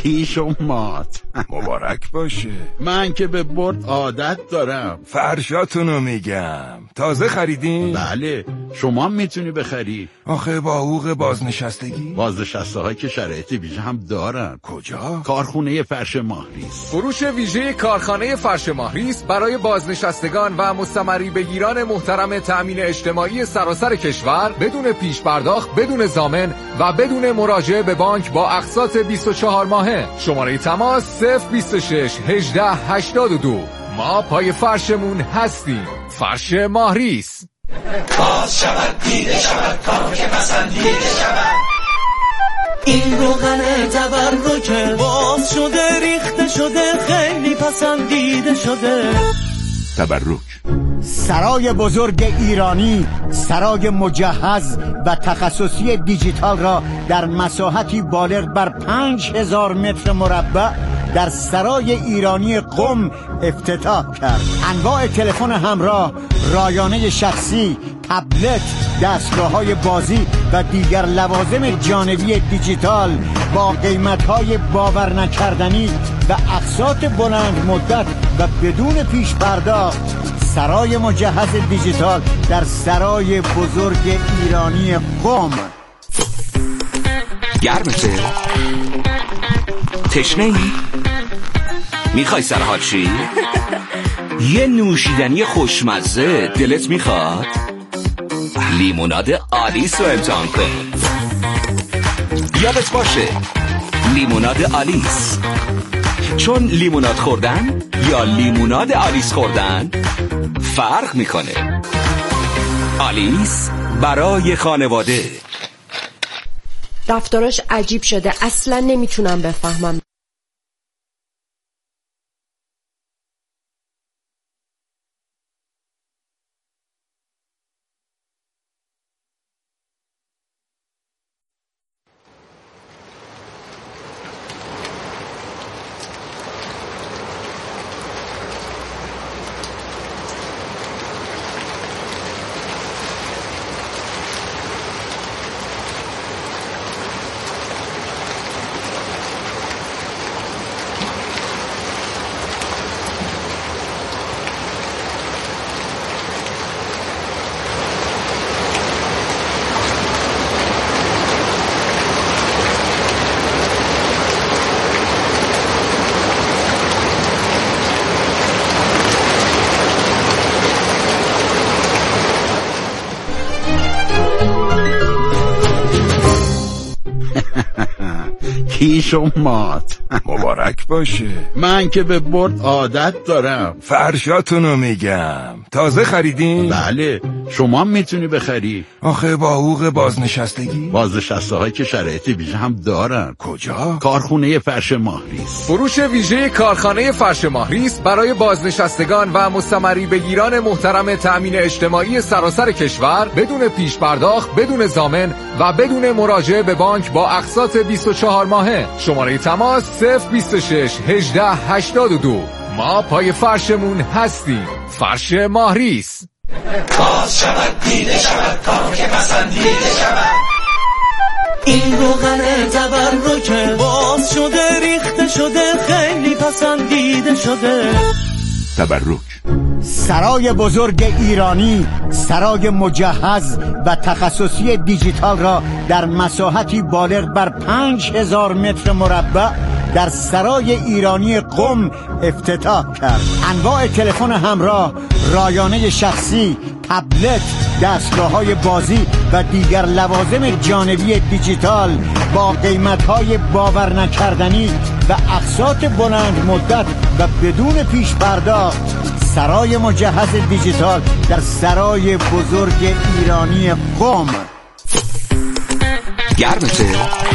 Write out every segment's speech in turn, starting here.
کیش و مات. مبارک باشه. من که به برد عادت دارم. فرشاتونو میگم. تازه خریدین؟ بله. شما میتونی بخری. آخه با حقوق بازنشستگی؟ بازنشسته های که شرایط ویژه هم دارن. کجا؟ کارخونه فرش ماهریس. فروش ویژه کارخانه فرش ماهریس برای بازنشستگان و مستمری بگیران محترم تأمین اجتماعی سراسر کشور بدون پیش پرداخت، بدون ضامن و بدون مراجعه به بانک با اقساط 24 ماهه. شماره تماس 026 18 82. ما پای فرشمون هستیم. فرش ماهریس. باز شود دیده شود کار که پسندیده شود. این روغن تبرکه باز شده ریخته شده خیلی پسندیده شده. تبرک سرای بزرگ ایرانی، سرای مجهز و تخصصی دیجیتال را در مساحتی بالغ بر 5000 متر مربع در سرای ایرانی قم افتتاح کرد. انواع تلفن همراه، رایانه شخصی، تبلت، دستگاه‌های بازی و دیگر لوازم جانبی دیجیتال با قیمت‌های باور نکردنی و اقساط بلند مدت و بدون پیش پرداخت. سرای مجهز دیجیتال در سرای بزرگ ایرانی قم. گرمته؟ تشنه ای؟ میخوای سرحال چی؟ یه نوشیدنی خوشمزه دلت میخواد؟ لیموناد آلیس رو امتحان کن. یادت باشه لیموناد آلیس، چون لیموناد خوردن یا لیموناد آلیس خوردن فرق میکنه. آلیس برای خانواده. رفتاراش عجیب شده، اصلا نمیتونم بفهمم. کیش و مات. مبارک باشه. من که به برد عادت دارم. فرشاتونو میگم. تازه خریدین؟ بله. شما میتونی بخری. آخه با حقوق بازنشستگی؟ بازنشسته های که شرایط ویژه هم دارن. کجا؟ کارخونه فرش ماهریس. فروش ویژه کارخانه فرش ماهریس برای بازنشستگان و مستمری بگیران محترم تأمین اجتماعی سراسر کشور بدون پیش پرداخت، بدون ضامن و بدون مراجعه به بانک با اقساط 24 ماهه. شماره تماس 026 18 82. ما پای فرشمون هستیم. فرش ماهریس. باز شود دیده شود کار که پسندیده شود. این روغن تبرکه باز شده ریخته شده خیلی پسندیده شده. تبرک سرای بزرگ ایرانی، سرای مجهز و تخصصی دیجیتال را در مساحتی بالغ بر 5000 متر مربع در سرای ایرانی قم افتتاح کرد. انواع تلفن همراه، رایانه شخصی، تبلت، دستگاه‌های بازی و دیگر لوازم جانبی دیجیتال با قیمت‌های باور نکردنی و اقساط بلند مدت و بدون پیش پرداخت. سرای مجهز دیجیتال در سرای بزرگ ایرانی قم. گرمته؟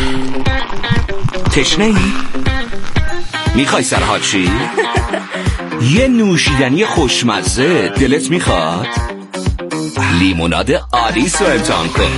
تشنه ای؟ میخوای سرحال چی؟ یه نوشیدنی خوشمزه دلت میخواد؟ لیموناد آلیس رو امتحان کن.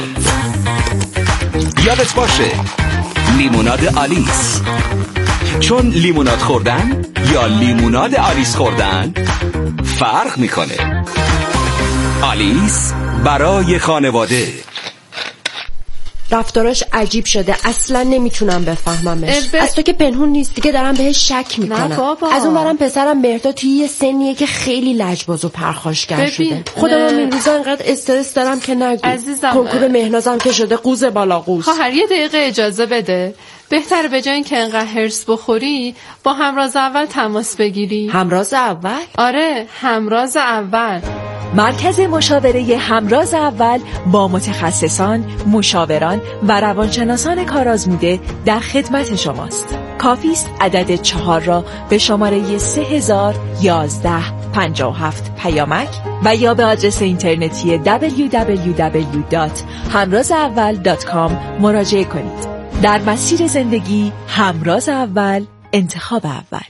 یادت باشه لیموناد آلیس، چون لیموناد خوردن یا لیموناد آلیس خوردن فرق میکنه. آلیس برای خانواده. رفتاراش عجیب شده، اصلا نمیتونم بفهممش. از تو که پنهون نیست دیگه، دارم بهش شک میکنم. نه بابا. از اون برم پسرم مهرداد توی یه سنیه که خیلی لجباز و پرخاشگر شده. خودم این روزا انقدر استرس دارم که نگو. عزیزم کنکور مهنازم که شده قوز بالا قوز. خواهر یه دقیقه اجازه بده. بهتره به جای اینکه انقدر هرس بخوری با همراز اول تماس بگیری. همراز اول؟ آره، همراز اول. مرکز مشاوره همراز اول با متخصصان، مشاوران و روانشناسان کارآزموده در خدمت شماست. کافی است عدد 4 را به شماره 301157 پیامک و یا به آدرس اینترنتی www.hamrazaval.com مراجعه کنید. در مسیر زندگی همراز اول، انتخاب اول.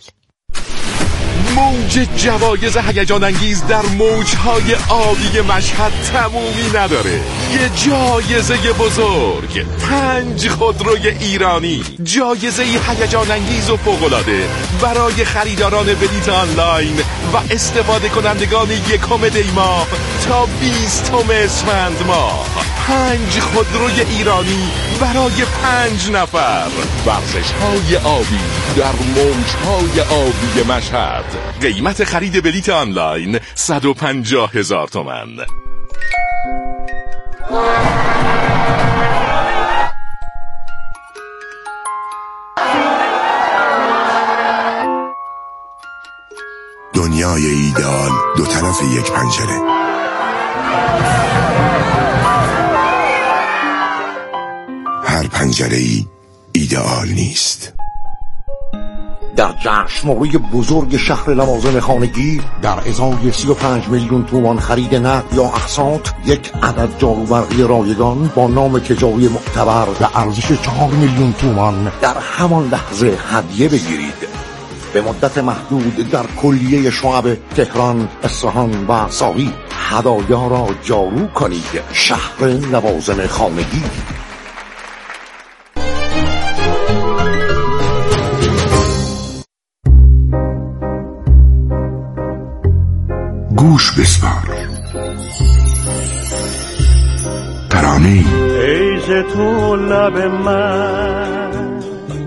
موج جوایز هیجان انگیز در موجهای آبی مشهد تمومی نداره. یه جایزه بزرگ، 5 خودروی ایرانی، جایزه هیجان انگیز و فوق‌العاده برای خریداران بلیط آنلاین و استفاده کنندگان 1 دی ماه تا 20 اسفند ماه. 5 خودروی ایرانی برای 5 نفر. ورزش‌های آبی در موجهای آبی مشهد. قیمت خرید بلیط آنلاین 150,000 تومان. دنیای ایدئال دو طرف یک پنجره. هر پنجره‌ای ایدئال نیست. در جشنواره بزرگ شهر لوازم خانگی در ازای 35 میلیون تومان خرید نقد یا اقساط، یک عدد جاروبرقی رایگان با نام تجاری معتبر به ارزش 4 میلیون تومان در همان لحظه هدیه بگیرید. به مدت محدود در کلیه شعب تهران، اصفهان و ساری هدایا را جارو کنید. شهر لوازم خانگی. گوش بسپار. ترانه‌ای ای ز تو لب من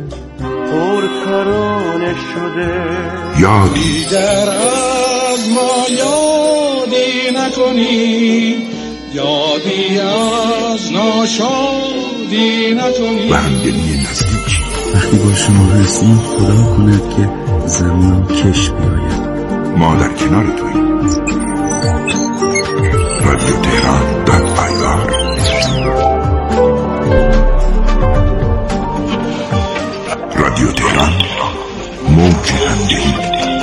پرترانه شده، یادی دیگر از ما یادی نکنی، یادی از ناشادی نکنی. و همدلی نزدیکی. وقتی با شما هستیم خدا کند که زمان کش بیاید. ما در کنار توییم. رادیو تهران .ir. رادیو تهران، موج همدلی.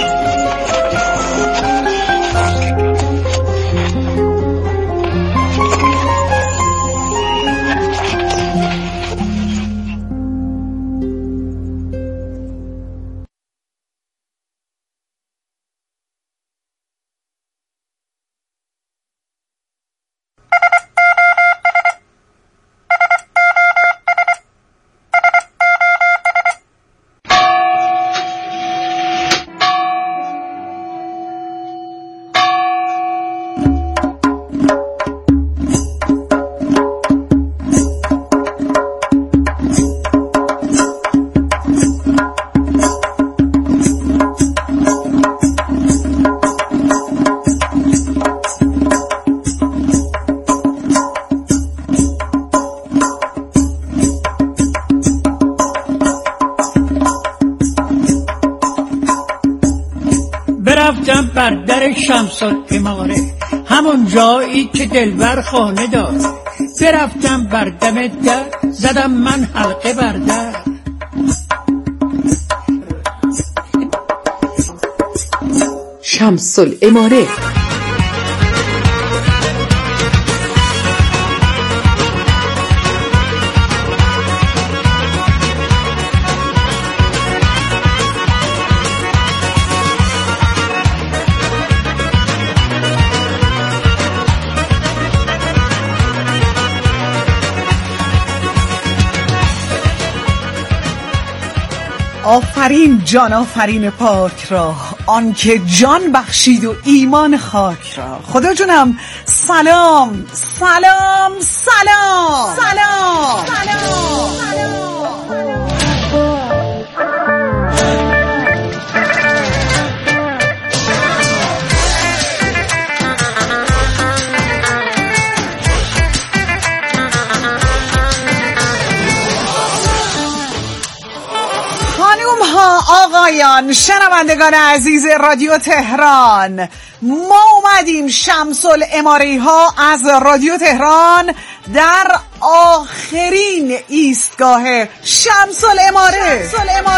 برفتم بر در شمس العماره، همون جایی که دلبر خانه داره. برفتم بر دم در، زدم من حلقه بر در. شمس العماره. آفرین جان، آفرین پاک را، آنکه جان بخشید و ایمان خاک را. خدا جونم سلام سلام سلام سلام سلام. آقایان شنوندگان عزیز رادیو تهران، ما اومدیم شمس العماری ها از رادیو تهران در آخرین ایستگاه شمس العماره.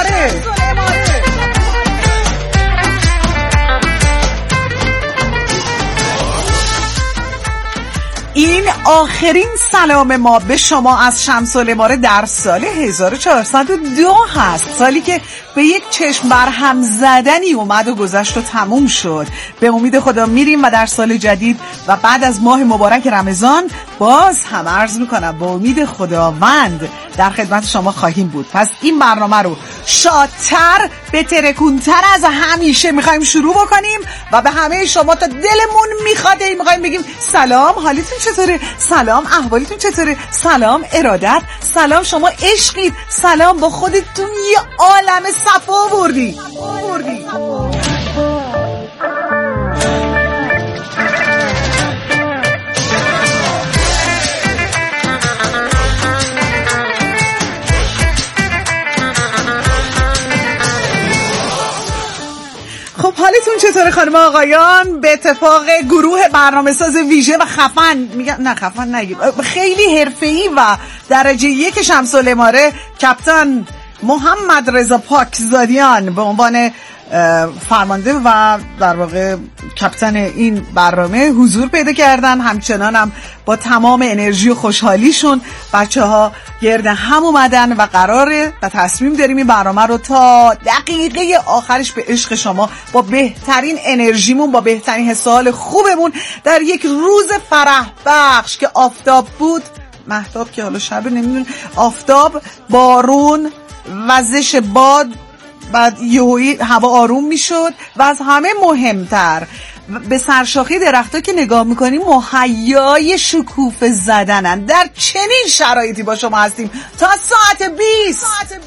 این آخرین سلام ما به شما از شمس العماره در سال 1402 هست، سالی که به یک چشم برهم زدنی اومد و گذشت و تموم شد. به امید خدا میریم و در سال جدید و بعد از ماه مبارک رمضان باز هم عرض میکنم با امید خداوند در خدمت شما خواهیم بود. پس این برنامه رو شادتر بهترکونتر از همیشه میخوایم شروع بکنیم و به همه شما تا دلمون میخواد میخوایم بگیم سلام، حالتون چطوره؟ سلام، احوالتون چطوره؟ سلام، ارادت، سلام، شما عشقید، سلام، با خودتون یه عالم صفا بردی. خب حالتون چطوره خانم آقایان؟ به اتفاق گروه برنامه ساز ویژه و خفن، میگم نه خفن نگید، خیلی حرفه‌ای و درجه یک شمس العماره، کاپیتان محمد رضا پاکزادیان به عنوان فرمانده و در واقع کاپیتان این برنامه حضور پیدا کردن. همچنان هم با تمام انرژی و خوشحالیشون بچه ها گرد هم اومدن و قراره و تصمیم داریم این برنامه رو تا دقیقه آخرش به عشق شما با بهترین انرژیمون، با بهترین حسال خوبمون در یک روز فرح بخش که آفتاب بود، مهتاب که حالا شب نمیدون، آفتاب، بارون، وزش باد، بعد یهویی هوا آروم میشد و از همه مهمتر به سرشاخه درخت‌ها که نگاه میکنیم مهیای شکوفه زدنن. در چنین شرایطی با شما هستیم تا ساعت 20.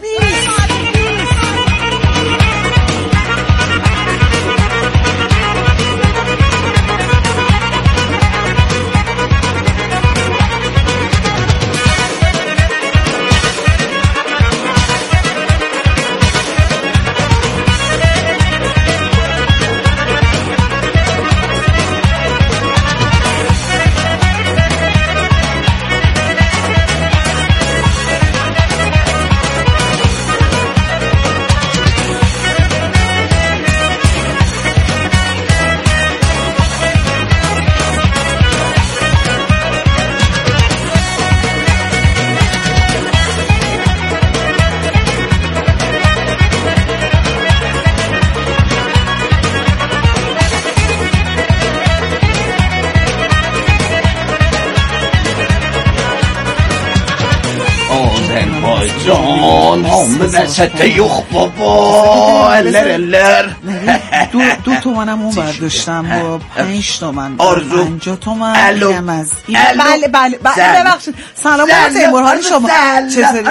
جان هم وسط یخ بابا الر دو تومنم اون برداشتم با 5 تومن آرزو 50 تومن میگم از این. بله ببخشید. سلام تیمور، حال شما چطوری؟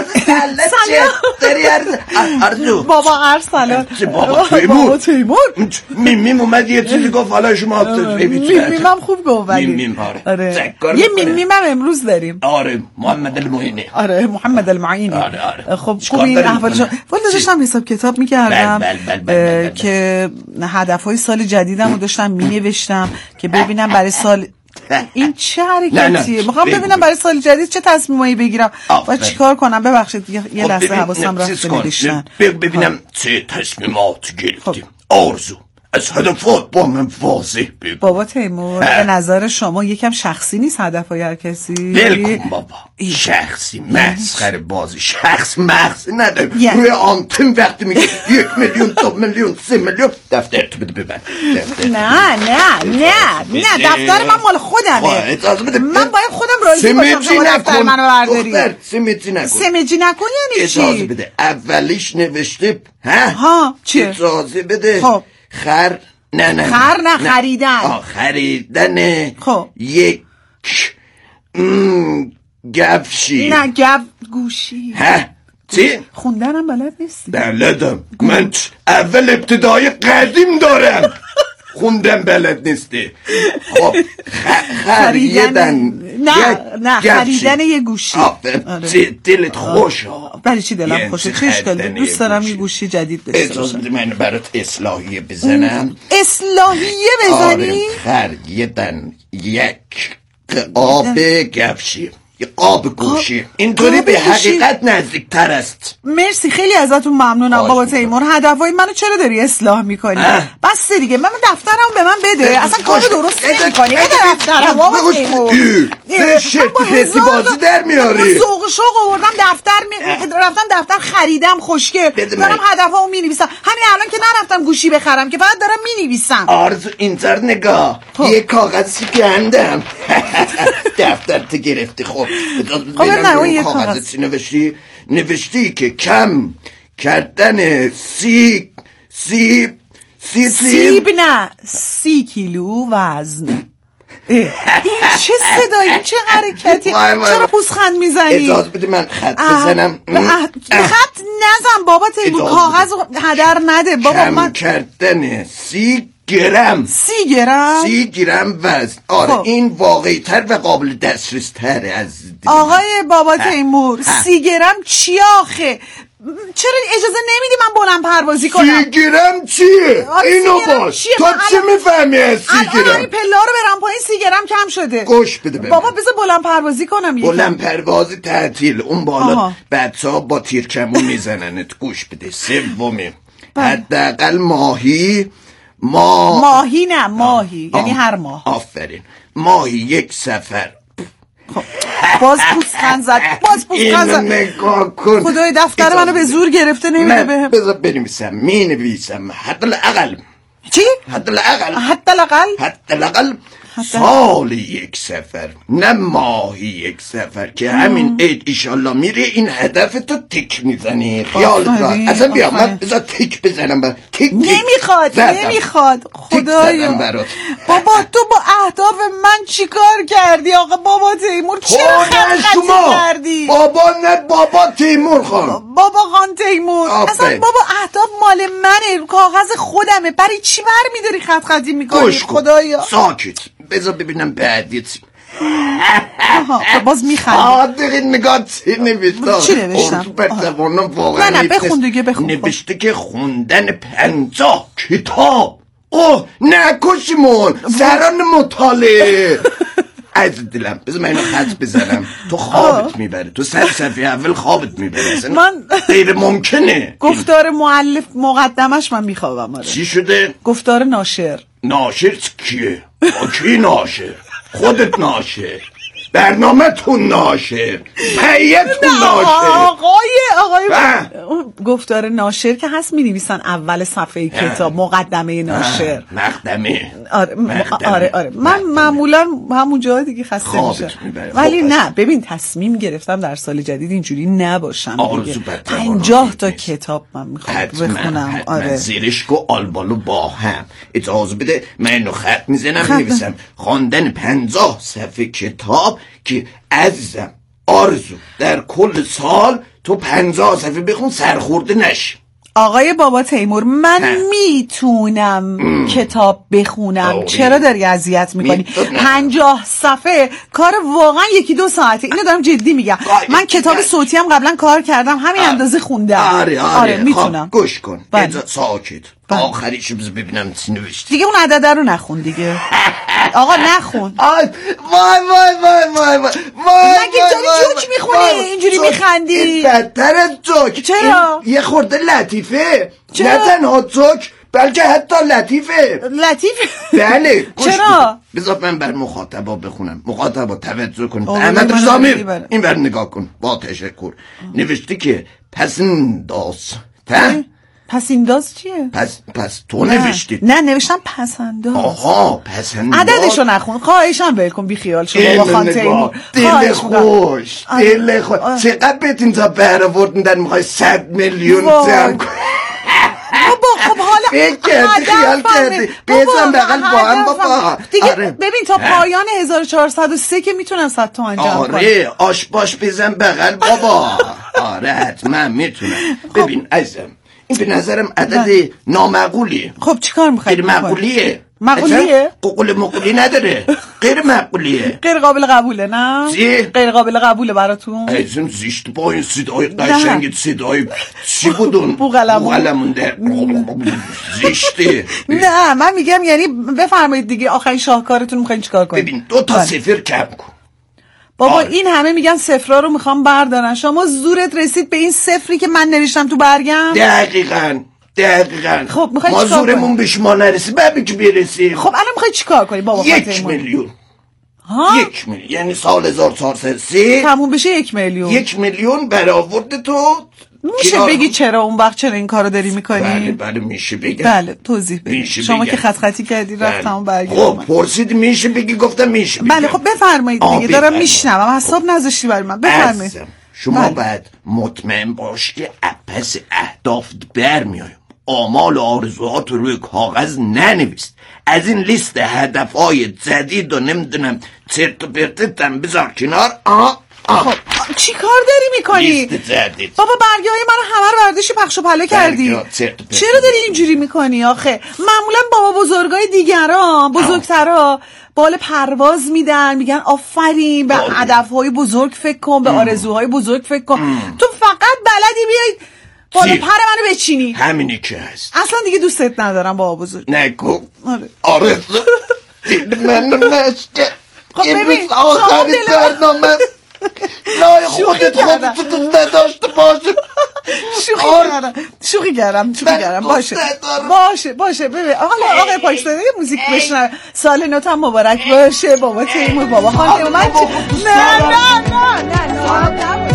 آرزو بابا ارسلان بابا تیمور میم اومد یه چیزی گفت حالا شما میمم خوب گفت ولی آره یه میمم امروز داریم. آره محمد المعینی. آره محمد المعینی. خب خوب این احوال شما. ولی داشتم حساب کتاب میکردم که هدفهای سال جدیدم رو داشتم مینوشتم که ببینم برای سال این چه حرکتیه، میخوام ببینم برای سال جدید چه تصمیمایی بگیرم و چیکار کنم. ببخشید یه لحظه حواسم رفت بنوشتن. ببینم چه تصمیمات گرفتیم. آرزو از هدفات با من واضح بگو. بابا تیمور به نظر شما یکم شخصی نیست هدفهای هر کسی؟ بلکن بابا شخصی مسخره بازی شخص مغز نداره. روی آنتن وقتی میگه 1 میلیون 2 میلیون 3 میلیون دفتر تو بده ببن. نه دفتر من مال خودمه. من باید خودم راضی باشم شما دفتر منو برداری. سمجی نکن یعنی چی؟ اجازه بده. اولیش نوشته ها چیه؟ اجازه بده. خب خریدن. خریدن. خب یک گفشی. نه گوشی. چی؟ خوندنم بلد نیستی؟ بلدم. من اول ابتدای قدیم دارم. خوندن بلد نیستی. خب خریدن. نه خریدن یه گوشی. دلت خوش. برای چی دلم خوشه؟ چه اشکالی؟ دوست دارم یه گوشی جدید داشته باشم. اجازه بده من برات اصلاحیه بزنم. اصلاحیه بزنی؟ خریدن یک آب گفشی، یه قاب گوشی. اینطوری به حقیقت نزدیک تر است. مرسی، خیلی ازتون ممنونم بابا تیمور. هدفهای منو چرا داری اصلاح میکنی؟ بس دیگه من دفترم به من بده. اصلا کار درست نمیکنی. بده دفترم بابا تیمور. شرطی بازی در میاری. ذوق شوق آوردم رفتم دفتر خریدم خوشگل. دارم هدفامو مینویسم. همین الان که نرفتم گوشی بخرم که فقط دارم مینویسم. آرزو اینطور نگاه. یه کاغذی گندم. دفترت گرفتی. خب نه کاغذ چی نوشتی که کم کردن سیب نه 30 کیلو وزن. این چه صدایی؟ این چه حرکتی؟ چرا پوزخند میزنی؟ اجازه بده من خط بزنم. خط نزن بابا تیمور، کاغذ هدر نده بابا. کم کردن 30 گرم وزن. آره این واقعی تر و قابل دسترس تره از آقای بابا تیمور. 30 گرم چی آخه؟ چرا اجازه نمیدی من بلند پروازی کنم؟ 30 گرم چیه؟ اینو باش. تو چه میفهمی از 30 گرم؟ این پلا رو برم پایین 30 گرم کم شده. گوش بده بابا بذار بلند پروازی کنم. بلند پروازی تعطیل. اون بالا بچه‌ها با تیرکمون میزننت. گوش بده. سومی حداقل ماهی نه ماهی یعنی هر ماه. آفرین. ماهی یک سفر. باز پوزخند زد. نگاه کن. خدای دفتر منو به زور گرفته نمیده بهم. بذار بنویسم. مینویسم حداقل. چی؟ حداقل سال یک سفر، نه ماهی یک سفر. که همین عید ایشالله میره این هدف تو تیک میزنی. خیالت راحت. اصلا بیا من بذار تیک بزنم. نمیخواد خدایا. بابا تو با اهداف من چیکار کردی آقا بابا تیمور؟ چرا خلقتی کردی؟ بابا تیمور خان. بابا خان تیمور. اصلا بابا اهداف مال منه، کاغذ خودمه. برای چی برمیداری خطی میکنی؟ خدایا ساکت. بذار ببینم بعدیت. باز میخند. نگاه چی نوشتم؟ چی نوشتم؟ نه بخون دیگه بخون. نوشته که خوندن 50 کتاب. نکشیمون سران مطالعه. از دلم بذار من اینو خط بزنم. تو خوابت میبره. تو سر صفحه اول خوابت میبره. من غیر ممکنه. گفتار مؤلف مقدمش من میخوابم. چی شده؟ گفتار ناشر کیه؟ با کی ناشر؟ خودت ناشر، برنامه تون ناشر، پیتون ناشر. آقای گفتار ناشر که هست می‌نویسن اول صفحه کتاب. مقدمه ناشر. مقدمه. آره من معمولا همون جای دیگه خسته میشم. ولی نه ببین تصمیم گرفتم در سال جدید اینجوری نباشم. 50 تا کتاب من میخوام بخونم. آره زیرشک و آلبالو با هم. اجازه بده من اینو خط میزنم می‌نویسم خواندن 50 صفحه کتاب که عزیزم آرزو در کل سال تو 50 صفحه بخون سرخورده نشی. آقای بابا تیمور من میتونم کتاب بخونم. چرا داری اذیت میکنی؟ 50 صفحه کار واقعا 1-2 ساعته. اینو دارم جدی میگم. من کتاب صوتی هم قبلا کار کردم همین اندازه خوندم. آره میتونم. گوش کن. ساکت. آخریش ببینم چی نوشتی. دیگه اون عدده رو نخون دیگه. آقا نخون. وای مگه داری جوک میخونی اینجوری میخندی؟ این بدتر از جوک. چرا؟ یه خورده لطیفه. نه تنها جوک بلکه حتی لطیفه. بله. چرا؟ بذار من بر مخاطبا بخونم. مخاطبا توجه کن. احمد رضامیر این بر نگاه کن با تشکر. نوشتی که پسنداز چیه؟ پس تو نوشتی. نه نوشتم پسنداز. آها پسنداز. عددشو نخون خواهشم بلکن بی خیال شما با خان تیمور. دل خوش. چقدر بهتین تا بهره وردن در میخوای 100 میلیون جمع کن. خب حالا فکر کردی خیال کردی بزن بغل با هم بابا دیگه ببین تا پایان 1403 که میتونم 100 تومن جمع کنم. آره آش باش بزن بغل بابا. آره حتما میتونم. ببین عزیزم این به نظرم عدد نامعقولیه. خب چیکار میخوای غیر معقولیه. معقولیه؟ قول مقولی نداره. غیر معقولیه. غیر قابل قبوله نه؟ چی؟ غیر قابل قبوله براتون؟ ایزم زیشت با این صدای قشنگت صدای چی بودون؟ بوغلمون در زیشته. نه من میگم یعنی بفرمایید دیگه آخرین شاهکارتون میخواین چیکار کنید؟ ببین 2 صفر کم کن. بابا این همه میگن صفرا رو میخوام بردارن، شما زورت رسید به این صفری که من نوشتم تو برگم؟ دقیقاً خب میخوای ما چیکار زورمون کنی؟ به شما نرسید بعد که برسیم. خب الان میخوای چیکار کنی بابا؟ 1 میلیون. 1 میلیون یعنی سال 1403 تموم بشه 1 میلیون. 1 میلیون برآورد تو میشه بگی چرا اون وقت چرا این کارو داری میکنی؟ بله میشه بگم. بله توضیح بده. شما که خطی کردی رفتم برگردم. خب پرسید میشه بگی گفتم میشه بگم. بله خب بفرمایید دیگه دارم میشنوم حساب نذاشتی برای من بفرمایید. شما باید مطمئن باش که پس اهداف برمیایم. آمال و آرزوهات رو روی کاغذ ننویس. از این لیست هدفهای جدید و نمیدونم چرت و پرتتم بذار کنار. خب چی کار داری میکنی؟ بابا برگه های من همه رو برداشتی پخش و پلا کردی. چرا داری اینجوری میکنی آخه؟ معمولا بابا بزرگای دیگران بزرگترا بال پرواز میدن میگن آفرین به هدفهای بزرگ فکر کن به آرزوهای بزرگ فکر کن. تو فقط بلدی بیای بالا پر منو بچینی. همینی که هست. اصلا دیگه دوستت ندارم بابا بزرگ. نگو آرزو منو نشکه. خب ببین آخری برنامه لای خودت دوست نداشته باشه. شوخی کردم باشه ببین آقای پاکستانی یه موزیک بشنوه. سال نوتم مبارک باشه بابا تیمور بابا خانم من نه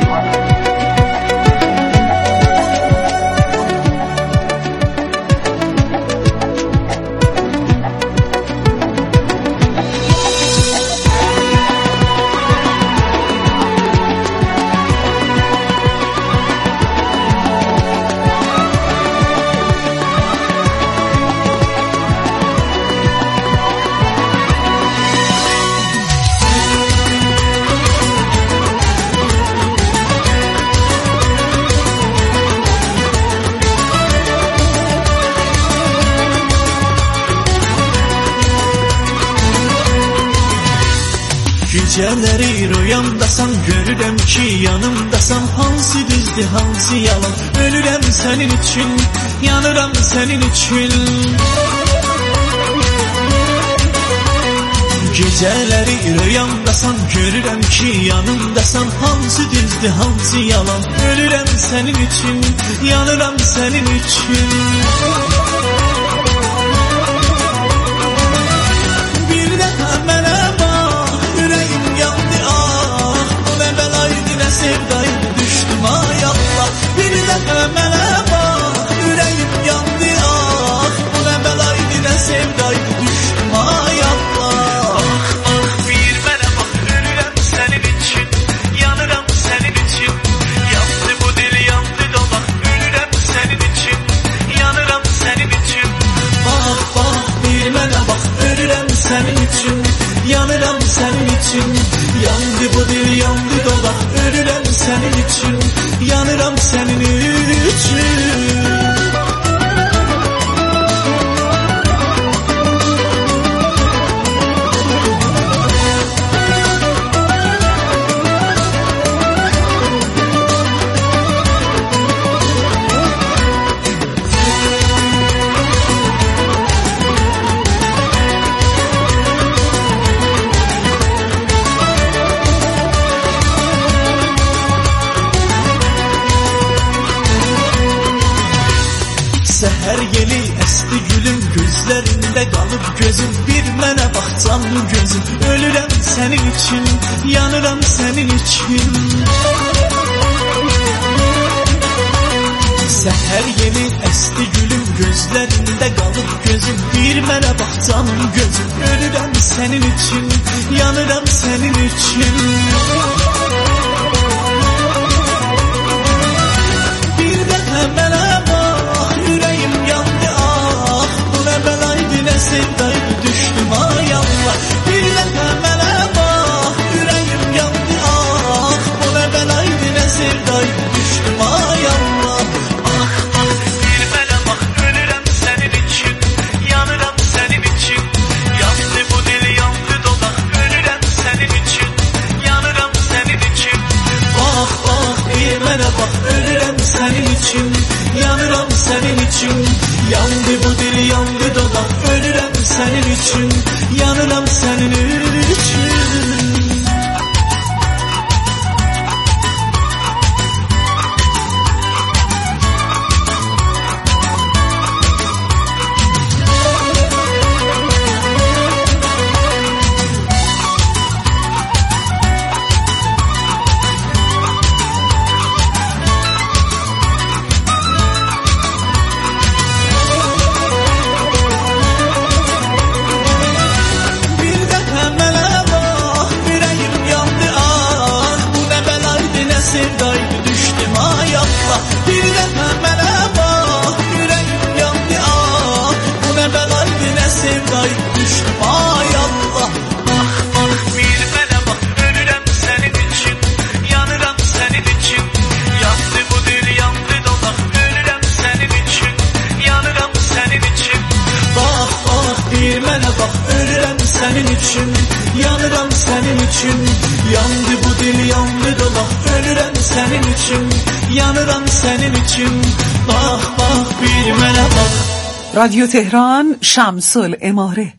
Gecələri rüyamdasan görürəm ki yanımdasan hansı düzdür hansı yalan ölürəm sənin üçün yanıram sənin üçün Gecələri rüyamdasan görürəm ki yanımdasan hansı düzdür hansı yalan ölürəm sənin üçün yanıram sənin üçün Bir dəfə mənə sevdayım düştüm ay Allah Bir dəfə mənə bax ürəyim yandı ah Bu nə bəlaydı nə sevdayım düştüm ay Allah Bir mənə bax ölürəm sənin için yanıram sənin için Yandı bu dil yandı dolaq ölürəm sənin için yanıram sənin için Bax bir mənə bax ölürəm sənin için yanıram sənin için Yandı bu dil yandı dolaq ölürəm sənin üçün yanıram sənin üçün Səhər yeli əsti gülüm gözlərində qalıb gözüm Bir mənə bax canlı gözüm ölürəm sənin üçün yanıram sənin üçün Səhər yeli əsti gülüm gözlərində qalıb gözüm Bir mənə bax canlı gözüm ölürəm sənin üçün yanıram sənin üçün Bir dəfə mənə bax ürəyim yandı senin için, yanıram senin için. Senin için, yanıram senin için. Yandı bu dil, yandı dolak. Ölürüm senin için, yanıram senin için. Bak bak bir mənə bak. رادیو تهران، شمس العماره.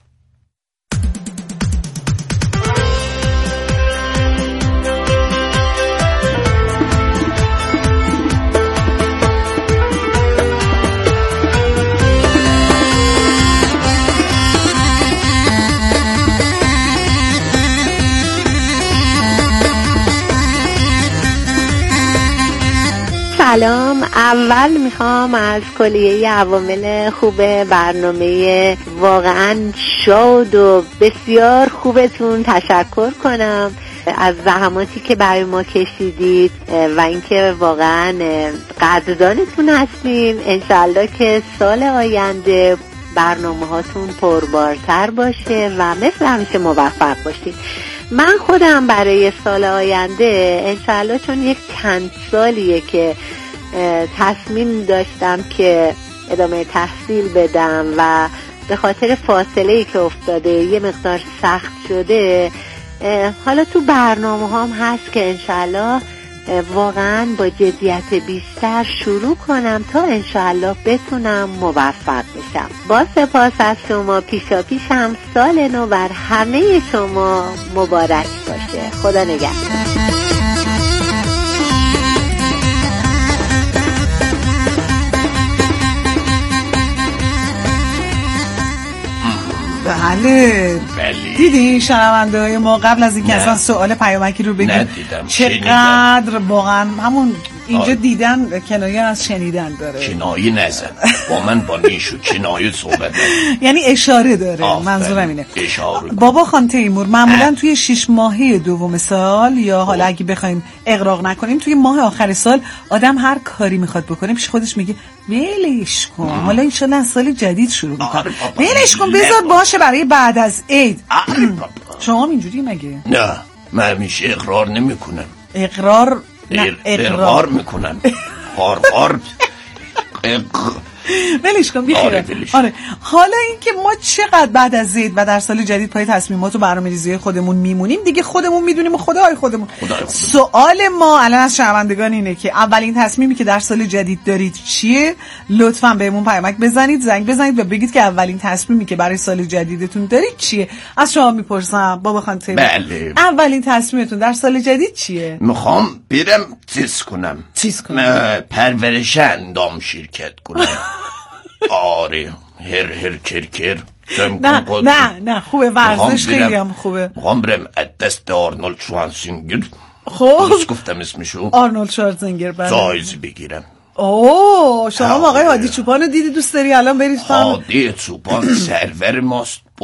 سلام. اول میخوام از کلیه عوامل خوب برنامه واقعا شاد و بسیار خوبتون تشکر کنم از زحماتی که برای ما کشیدید و اینکه واقعا قدردانتون هستیم. انشالله که سال آینده برنامه هاتون پربارتر باشه و مثل همیشه موفق باشید. من خودم برای سال آینده انشالله چون یک چند سالیه که تصمیم داشتم که ادامه تحصیل بدم و به خاطر فاصله‌ای که افتاده یه مقدار سخت شده، حالا تو برنامه هم هست که انشالله واقعا با جدیت بیشتر شروع کنم تا انشالله بتونم موفق بشم. با سپاس از شما. پیشا پیش هم سال نو بر همه شما مبارک باشه. خدا نگهدار. بله دیدی شنونده های ما قبل از اینکه اصلا سوال پیامکی رو بگیم چقدر واقعا همون اینجا دیدن کنایه از شنیدن داره. کنایه نزن با من با نیشو کنایه صحبت یعنی اشاره داره. منظورم اینه اشاره. بابا خان تیمور معمولا توی 6 ماهه دوم سال یا حالا اگه بخوایم اغراق نکنیم توی ماه آخر سال آدم هر کاری میخواد بکنه پیش خودش میگه ولش کن حالا انشالله از سال جدید شروع میکنم. ولش کن بذار باشه برای بعد از عید. شما هم اینجوری مگه؟ نه من همیشه اقرار نمیکنم. اقرار اقرار میکنم. قار ولش کن بیخیره. آره حالا اینکه ما چقدر بعد از عید و در سال جدید پای تصمیمات و برنامه‌ریزی خودمون میمونیم دیگه خودمون میدونیم و خدای خودمون. سوال ما الان از شنوندگان اینه که اولین تصمیمی که در سال جدید دارید چیه؟ لطفاً بهمون پیامک بزنید، زنگ بزنید و بگید که اولین تصمیمی که برای سال جدیدتون دارید چیه. از شما میپرسم بابا خان تیمور. بله. اولین تصمیمتون در سال جدید چیه؟ میخوام برم چیز کنم. پرورش اندام شرکت کنم. آره هر کرکر. نه خوبه ورزش خیلی هم خوبه. میخوام برم دست آرنولد شوارزنگر. خب گفتم اسمشو آرنولد شوارزنگر. بله جایزه بگیرم. اوه شما آقای هادی چوپان رو دیدی دوست داری الان برید هادی چوپان سرور ماست.